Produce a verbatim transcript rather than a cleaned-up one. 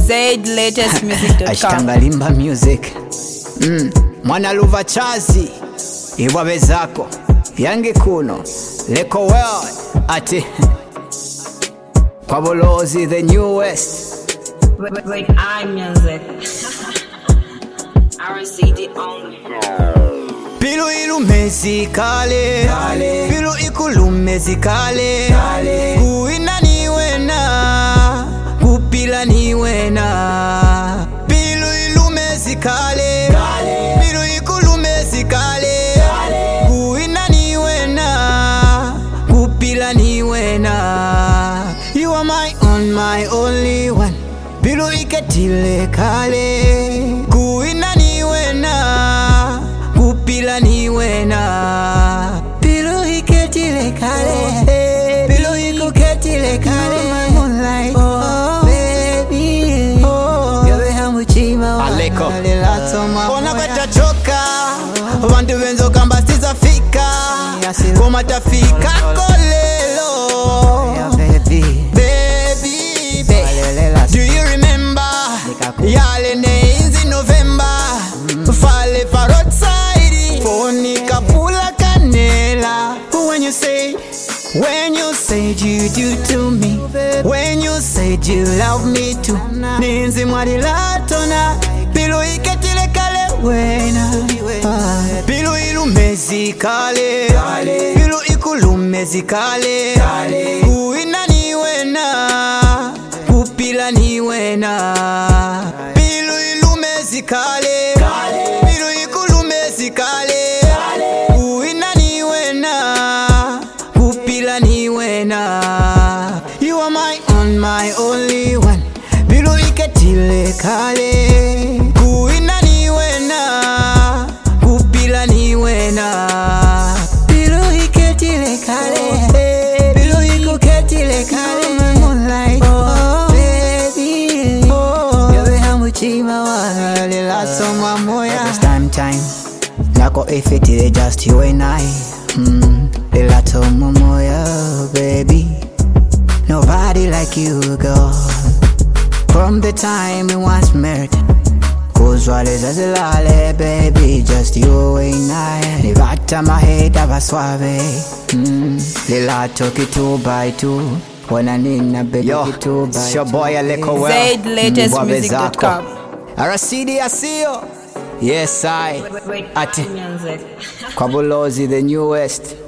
Zaid latest music dot com. Ashtangalimba music. Mm. Mwana luva chazi iwabe zako yangi kuno leko world ati Kwabolozi the newest. Wait, wait, I music. R C D only. Pilu ilu mezikale Pilu ikulu mezikale Kuina niwena Kupila niwena Pilu ilu mezikale Pilu ikulu mezikale Kuina niwena Kupila niwena You are my own, my only one Pilu iketile kale Kuina niwena Kupila niwena Pilu iketile kale Pilu ikuketile kale Moonlight Oh baby Oh Yawe hamuchima Aleko Ona kweta choka Wandu wenzo kamba stiza fika Koma tafika kolelo Baby Baby Baby Do you remember Yale names in November Fale for outside Phone kapula kanela When you say When you said you do to me When you said you love me too Ninzi mwadi latona Pilu iketile kale wena ah. Pilu ilu mezikale Pilu ikulu mezikale Kuina niwena Kupila niwena Pilu ilu mezikale Pilu ikulu mezikale Kuina niwena Kupila niwena You are my own, my only one Pilu iketile kale Kuina niwena Kupila niwena Pilu iketile kale Pilu ikuketile kale Moonlight Oh baby Oh Yawe hamuchima wale Latoma moya This time time Nako ifitile just you and I mm. Latoma moya baby Nobody like you girl From the time we once met Kuzwale zazilale baby Just you and I Nivata maheda baswabe mm. Lilato kitu by two Wana nina baby Yo, kitu by two it's your boy Aleko well Zaid latest music dot com. R C D asio Yes I Wait, wait, Ati I music. Kwabolozi the newest.